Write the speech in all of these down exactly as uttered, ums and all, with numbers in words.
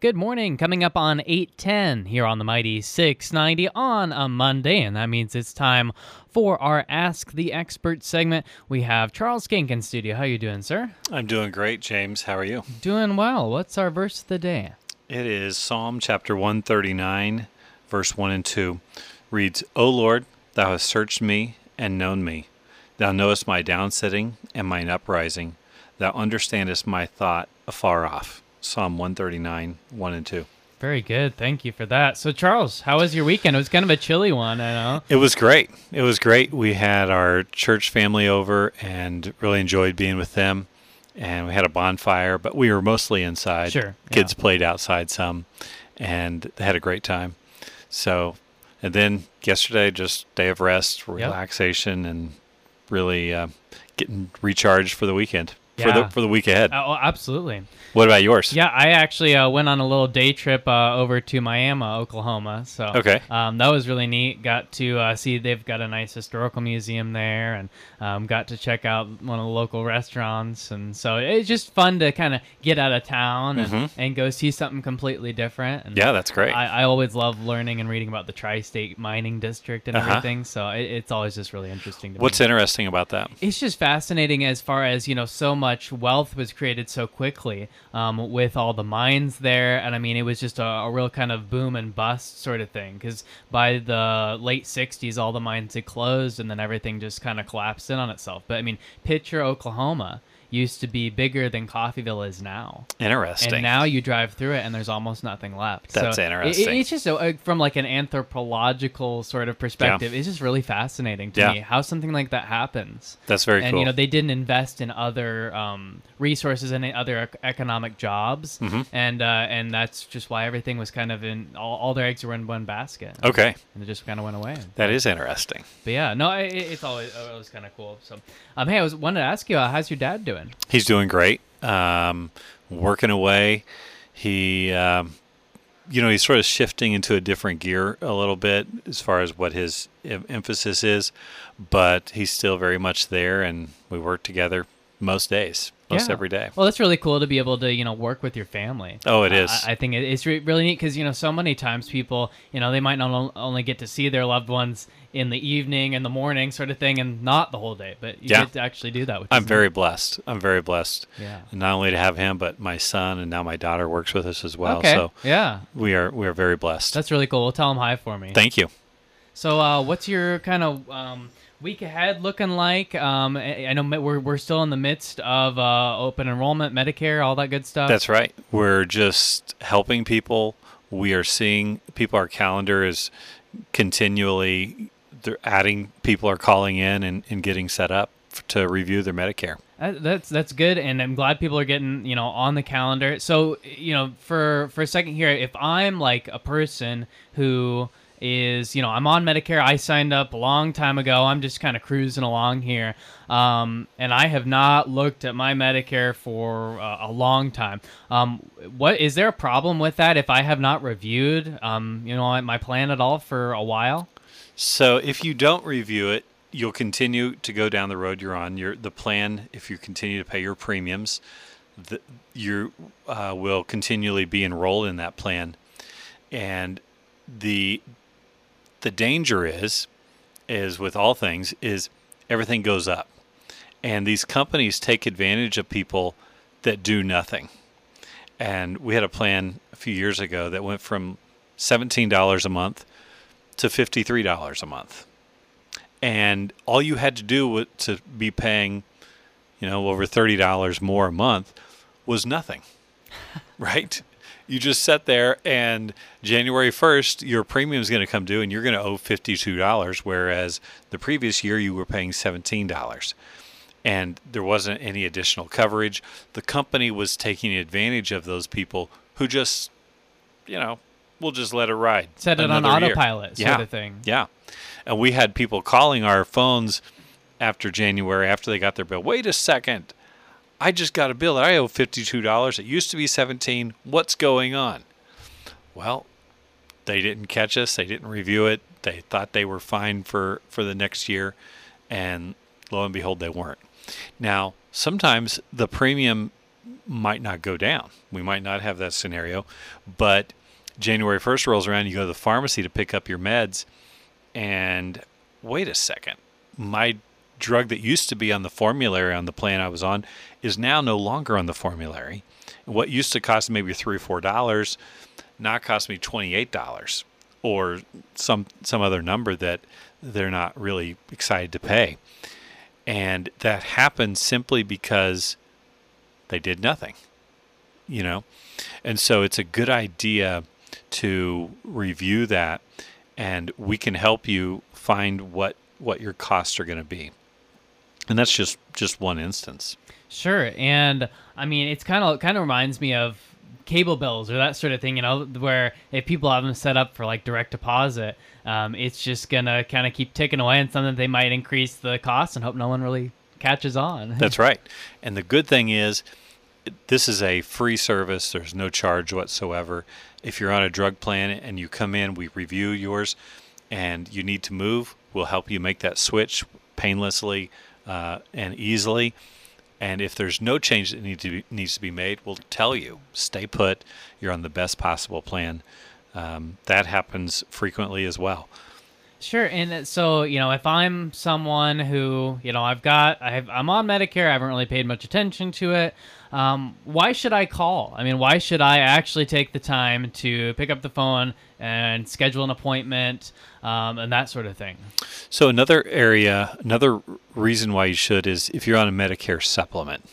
Good morning. Coming up on eight ten here on the Mighty six ninety on a Monday, and that means it's time for our Ask the Expert segment. We have Charles Skink in studio. How you doing, sir? I'm doing great, James. How are you? Doing well. What's our verse of the day? It is Psalm chapter one thirty-nine, verse one and two. Reads, O Lord, thou hast searched me and known me. Thou knowest my downsitting and mine uprising. Thou understandest my thought afar off. Psalm one thirty-nine, one and two. Very good. Thank you for that. So, Charles, how was your weekend? It was kind of a chilly one, I know. It was great. It was great. We had our church family over and really enjoyed being with them. And we had a bonfire, but we were mostly inside. Sure. Kids yeah. played outside some, and they had a great time. So, and then yesterday, just day of rest, relaxation, yep. and really uh, getting recharged for the weekend, yeah. for the for the week ahead. Oh, absolutely. What about yours? Yeah, I actually uh, went on a little day trip uh, over to Miami, Oklahoma. So okay. um, that was really neat. Got to uh, see they've got a nice historical museum there, and um, got to check out one of the local restaurants. And so it's just fun to kind of get out of town and, mm-hmm. and go see something completely different. And yeah, that's great. I, I always love learning and reading about the Tri-State Mining District and uh-huh. everything. So it, it's always just really interesting to What's me. interesting about that? It's just fascinating as far as, you know, so much wealth was created so quickly um, with all the mines there. And I mean, it was just a, a real kind of boom and bust sort of thing, because by the late sixties, all the mines had closed and then everything just kind of collapsed in on itself. But I mean, picture Oklahoma used to be bigger than Coffeyville is now. Interesting. And now you drive through it and there's almost nothing left. That's so interesting. It, it's just uh, from like an anthropological sort of perspective, yeah. it's just really fascinating to yeah. me how something like that happens. That's very and, cool. And, you know, they didn't invest in other um, resources and other ec- economic jobs. Mm-hmm. And uh, and that's just why everything was kind of in, all, all their eggs were in one basket. Okay. And it just kind of went away. That is interesting. But yeah, no, it, it's always, always kind of cool. So, um, hey, I was wanted to ask you, uh, how's your dad doing? He's doing great. Um, working away. He, um, you know, he's sort of shifting into a different gear a little bit as far as what his em- emphasis is, but he's still very much there, and we work together most days, most yeah. every day. Well, that's really cool to be able to, you know, work with your family. Oh, it is. Uh, I, I think it, it's re- really neat because, you know, so many times people, you know, they might not only get to see their loved ones in the evening and the morning sort of thing and not the whole day, but you yeah. get to actually do that. Which I'm is very neat. blessed. I'm very blessed. Yeah. And not only to have him, but my son, and now my daughter works with us as well. Okay. So yeah. we are we are very blessed. That's really cool. We'll tell him hi for me. Thank you. So uh, what's your kind of um, week ahead looking like? Um, I, I know we're we're still in the midst of uh, open enrollment, Medicare, all that good stuff. That's right. We're just helping people. We are seeing people. Our calendar is continually, they're adding, people are calling in and, and getting set up to review their Medicare. That, that's that's good, and I'm glad people are getting, you know, on the calendar. So, you know, for for a second here, if I'm like a person who is, you know, I'm on Medicare, I signed up a long time ago, I'm just kind of cruising along here, um, and I have not looked at my Medicare for uh, a long time. Um, what is there a problem with that if I have not reviewed, um, you know, my plan at all for a while? So if you don't review it, you'll continue to go down the road you're on. Your the plan, if you continue to pay your premiums, the, you uh, will continually be enrolled in that plan. And the the danger is, is with all things, is everything goes up. And these companies take advantage of people that do nothing. And we had a plan a few years ago that went from seventeen dollars a month to fifty-three dollars a month. And all you had to do was to be paying, you know, over thirty dollars more a month was nothing, right? You just sat there, and January first, your premium is going to come due, and you're going to owe fifty-two dollars, whereas the previous year you were paying seventeen dollars. And there wasn't any additional coverage. The company was taking advantage of those people who just, you know, we'll just let it ride. Set it on another year. autopilot sort yeah. of thing. Yeah. And we had people calling our phones after January, after they got their bill. Wait a second. I just got a bill that I owe fifty-two dollars. It used to be seventeen dollars. What's going on? Well, they didn't catch us. They didn't review it. They thought they were fine for, for the next year. And lo and behold, they weren't. Now, sometimes the premium might not go down. We might not have that scenario, but January first rolls around, you go to the pharmacy to pick up your meds, and wait a second, my drug that used to be on the formulary on the plan I was on is now no longer on the formulary. What used to cost maybe three or four dollars now costs me twenty-eight dollars, or some some other number that they're not really excited to pay. And that happens simply because they did nothing, you know? And so it's a good idea to review that, and we can help you find what, what your costs are going to be. And that's just, just one instance. Sure. And I mean, it's kind of kind of reminds me of cable bills or that sort of thing, you know, where if people have them set up for like direct deposit, um, it's just going to kind of keep ticking away, and something they might increase the cost and hope no one really catches on. That's right. And the good thing is, this is a free service. There's no charge whatsoever. If you're on a drug plan and you come in, we review yours, and you need to move, we'll help you make that switch painlessly uh, and easily. And if there's no change that need to be, needs to be made, we'll tell you, stay put. You're on the best possible plan. Um, that happens frequently as well. Sure. And so, you know, if I'm someone who, you know, I've got, I've, I'm on Medicare, I haven't really paid much attention to it. Um, why should I call? I mean, why should I actually take the time to pick up the phone and schedule an appointment um, and that sort of thing? So another area, another reason why you should is if you're on a Medicare supplement.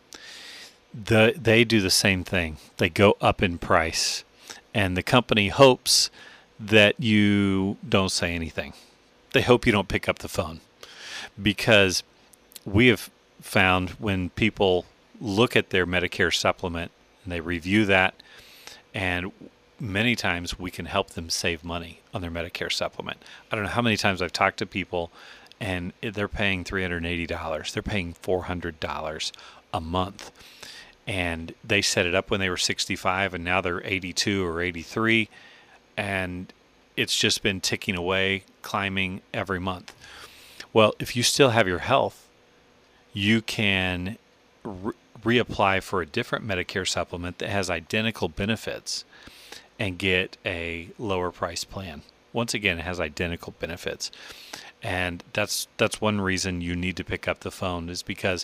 The, they do the same thing. They go up in price, and the company hopes that you don't say anything. They hope you don't pick up the phone, because we have found when people look at their Medicare supplement and they review that, and many times we can help them save money on their Medicare supplement. I don't know how many times I've talked to people and they're paying three hundred eighty dollars. They're paying four hundred dollars a month. And they set it up when they were sixty-five, and now they're eighty-two or eighty-three. And it's just been ticking away, climbing every month. Well, if you still have your health, you can re- reapply for a different Medicare supplement that has identical benefits and get a lower price plan. Once again, it has identical benefits. And that's that's one reason you need to pick up the phone, is because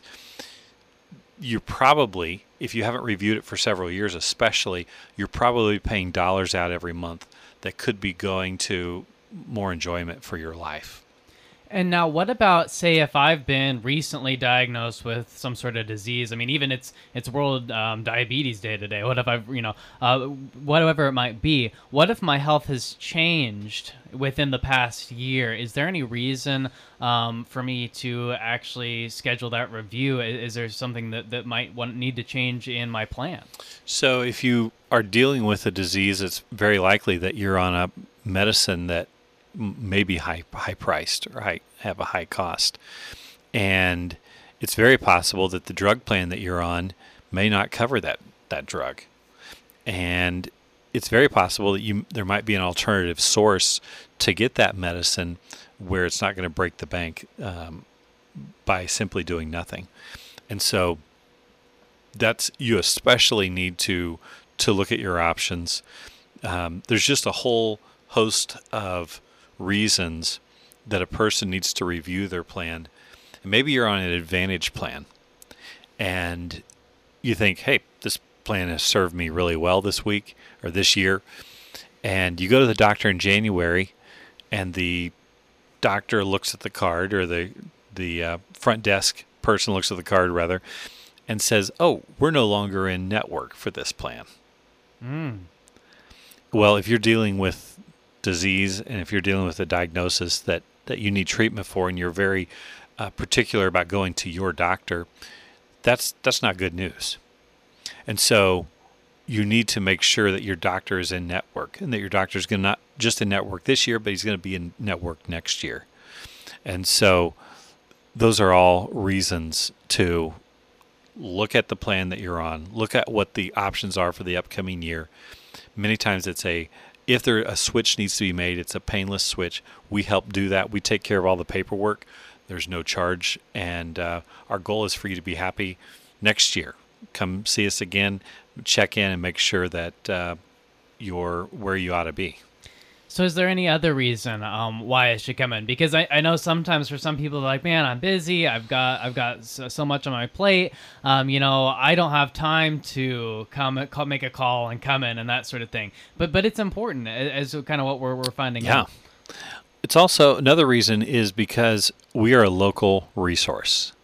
you're probably, if you haven't reviewed it for several years especially, you're probably paying dollars out every month that could be going to more enjoyment for your life. And now, what about, say, if I've been recently diagnosed with some sort of disease? I mean, even it's it's World um, Diabetes Day today. What if I've, you know, uh, whatever it might be? What if my health has changed within the past year? Is there any reason um, for me to actually schedule that review? Is, is there something that, that might want, need to change in my plan? So if you are dealing with a disease, it's very likely that you're on a medicine that may be high high priced or high, have a high cost. And it's very possible that the drug plan that you're on may not cover that, that drug. And it's very possible that you there might be an alternative source to get that medicine where it's not going to break the bank um, by simply doing nothing. And so that's, you especially need to to look at your options. Um, there's just a whole host of reasons that a person needs to review their plan. And maybe you're on an Advantage plan and you think, hey, this plan has served me really well this week or this year. And you go to the doctor in January, and the doctor looks at the card, or the the uh, front desk person looks at the card rather, and says, oh, we're no longer in network for this plan. Mm. Well, if you're dealing with disease, and if you're dealing with a diagnosis that, that you need treatment for, and you're very uh, particular about going to your doctor, that's that's not good news. And so you need to make sure that your doctor is in network, and that your doctor is going to not just in network this year, but he's going to be in network next year. And so those are all reasons to look at the plan that you're on, look at what the options are for the upcoming year. Many times it's a If there a switch needs to be made, it's a painless switch. We help do that. We take care of all the paperwork. There's no charge, and uh, our goal is for you to be happy next year come see us again, check in, and make sure that uh, you're where you ought to be. So is there any other reason um, why I should come in? Because I, I know sometimes for some people they're like, man, I'm busy. I've got I've got so, so much on my plate. Um, you know, I don't have time to come call, make a call and come in and that sort of thing. But but it's important as kind of what we're we're finding Yeah. out. It's also another reason is because we are a local resource.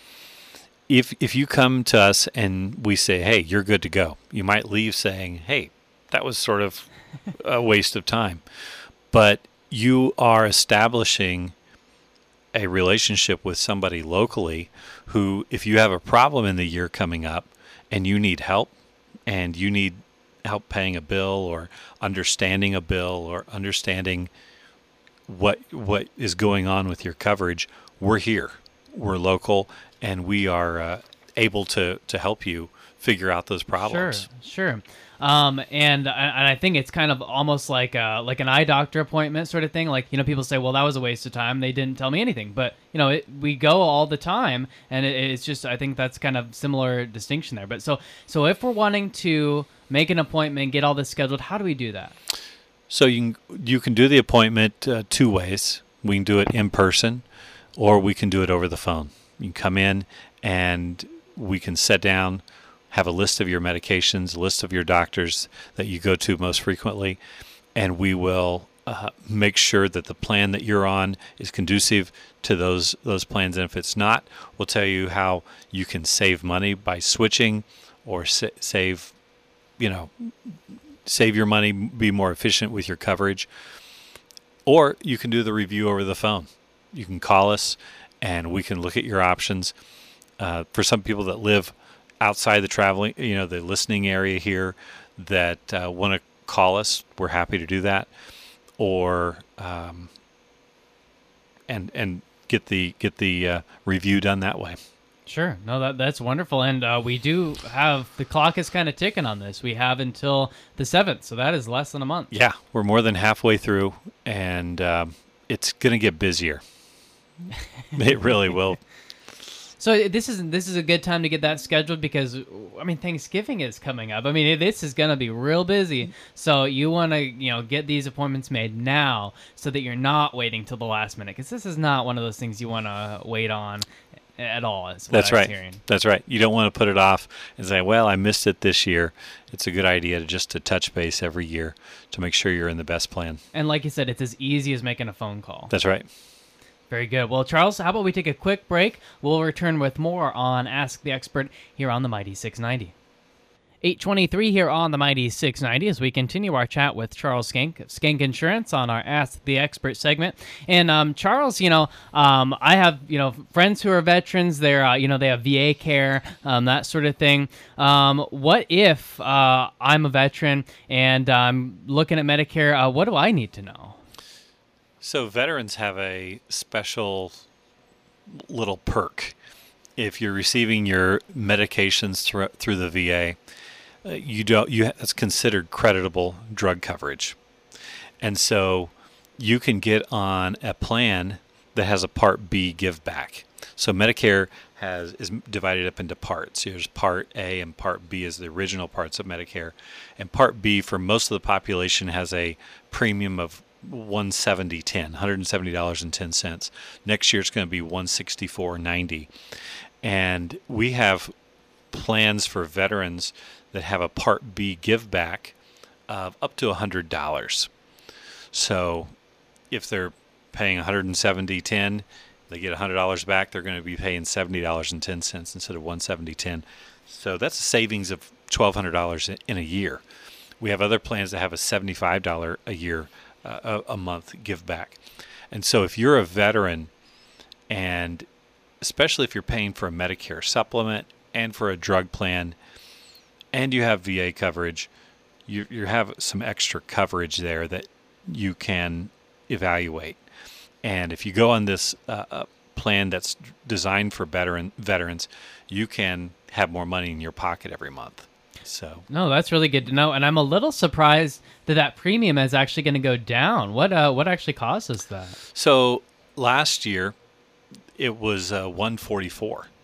If if you come to us and we say, hey, you're good to go, you might leave saying, hey, that was sort of a waste of time. But you are establishing a relationship with somebody locally who, if you have a problem in the year coming up and you need help and you need help paying a bill or understanding a bill or understanding what what is going on with your coverage, we're here. We're local, and we are uh, able to, to help you figure out those problems. Sure, sure. Um, and, and I think it's kind of almost like a, like an eye doctor appointment sort of thing. Like, you know, people say, well, that was a waste of time. They didn't tell me anything. But, you know, it, we go all the time, and it, it's just, I think that's kind of similar distinction there. But so, so if we're wanting to make an appointment, get all this scheduled, how do we do that? So you can, you can do the appointment uh, two ways. We can do it in person, or we can do it over the phone. You can come in and we can sit down, have a list of your medications, a list of your doctors that you go to most frequently, and we will uh, make sure that the plan that you're on is conducive to those those plans. And if it's not, we'll tell you how you can save money by switching, or sa- save, you know, save your money, be more efficient with your coverage. Or you can do the review over the phone. You can call us, and we can look at your options. Uh, for some people that live outside the traveling, you know, the listening area here that uh, want to call us, we're happy to do that, or um, and and get the get the uh, review done that way. Sure. No, that that's wonderful, and uh, we do have the clock is kind of ticking on this. We have until the seventh, so that is less than a month. Yeah, we're more than halfway through, and um, it's going to get busier. It really will. So this is this is a good time to get that scheduled because, I mean, Thanksgiving is coming up. I mean, this is going to be real busy. So you want to, you know, get these appointments made now so that you're not waiting till the last minute, because this is not one of those things you want to wait on at all. Is what That's I was right. hearing. That's right. You don't want to put it off and say, well, I missed it this year. It's a good idea to just to touch base every year to make sure you're in the best plan. And like you said, it's as easy as making a phone call. That's right. Very good. Well, Charles, how about we take a quick break? We'll return with more on Ask the Expert here on the Mighty six ninety. eight twenty-three here on the Mighty six ninety as we continue our chat with Charles Skank of Skank Insurance on our Ask the Expert segment. And um, Charles, you know, um, I have, you know, friends who are veterans. They're, uh, you know, they have V A care, um, that sort of thing. Um, what if uh, I'm a veteran and I'm looking at Medicare? Uh, what do I need to know? So veterans have a special little perk. If you're receiving your medications through, through the V A, uh, you don't. You that's considered creditable drug coverage, and so you can get on a plan that has a Part B give back. So Medicare has is divided up into parts. There's Part A and Part B is the original parts of Medicare, and Part B for most of the population has a premium of one seventy ten, one hundred seventy dollars and ten cents. Next year it's going to be one sixty-four ninety. And we have plans for veterans that have a Part B give back of up to one hundred dollars. So if they're paying one hundred seventy ten, they get one hundred dollars back, they're going to be paying seventy dollars and ten cents instead of one seventy ten. So that's a savings of twelve hundred dollars in a year. We have other plans that have a seventy-five dollars a year Uh, a, a month give back. And so if you're a veteran, and especially if you're paying for a Medicare supplement and for a drug plan and you have V A coverage, you, you have some extra coverage there that you can evaluate. And if you go on this uh, uh, plan that's designed for veteran veterans, you can have more money in your pocket every month. So no, that's really good to know, and I'm a little surprised that that premium is actually going to go down. What uh, what actually causes that? So last year, it was uh, one forty-four,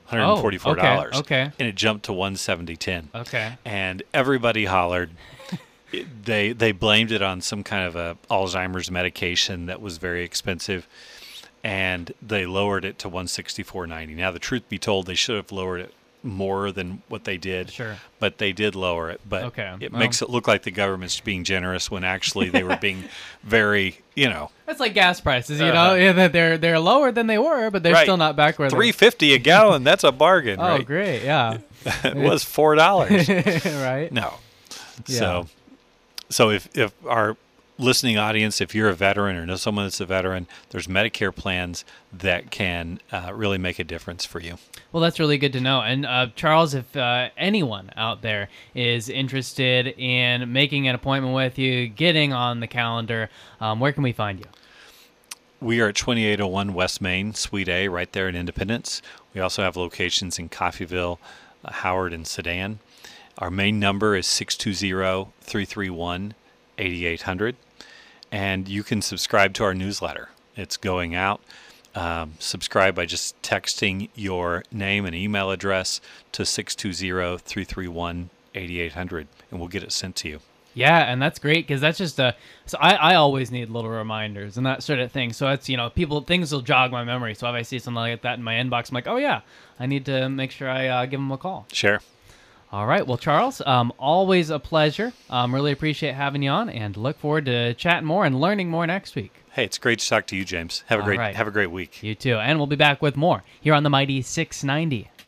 one hundred forty-four dollars. Oh, okay, okay. And it jumped to one seventy ten. Okay. And everybody hollered. It- they they blamed it on some kind of a Alzheimer's medication that was very expensive, and they lowered it to one sixty-four ninety. Now, the truth be told, they should have lowered it more than what they did. Sure. But they did lower it. But Okay, it well- makes it look like the government's being generous when actually they were being very, you know, That's like gas prices, you Uh-huh. know. Yeah, that they're they're lower than they were, but they're Right. still not back where three fifty a gallon. That's a bargain, they. Oh, right? great! Yeah. It was four dollars. Right. No. Yeah. So, so if, if our listening audience, if you're a veteran or know someone that's a veteran, there's Medicare plans that can uh, really make a difference for you. Well, that's really good to know. And uh, Charles, if uh, anyone out there is interested in making an appointment with you, getting on the calendar, um, where can we find you? We are at twenty-eight oh one West Main, Suite A, right there in Independence. We also have locations in Coffeyville, uh, Howard, and Sedan. Our main number is six two zero, three three one, eight eight zero zero. And you can subscribe to our newsletter. It's going out. Um, subscribe by just texting your name and email address to six two zero, three three one, eight eight zero zero, and we'll get it sent to you. Yeah, and that's great because that's just a. So I, I always need little reminders and that sort of thing. So it's, you know, people things will jog my memory. So if I see something like that in my inbox, I'm like, oh yeah, I need to make sure I uh, give them a call. Sure. All right. Well, Charles, um, always a pleasure. Um, really appreciate having you on, and look forward to chatting more and learning more next week. Hey, it's great to talk to you, James. Have a All great right. have a great week. You too, and we'll be back with more here on the Mighty six ninety.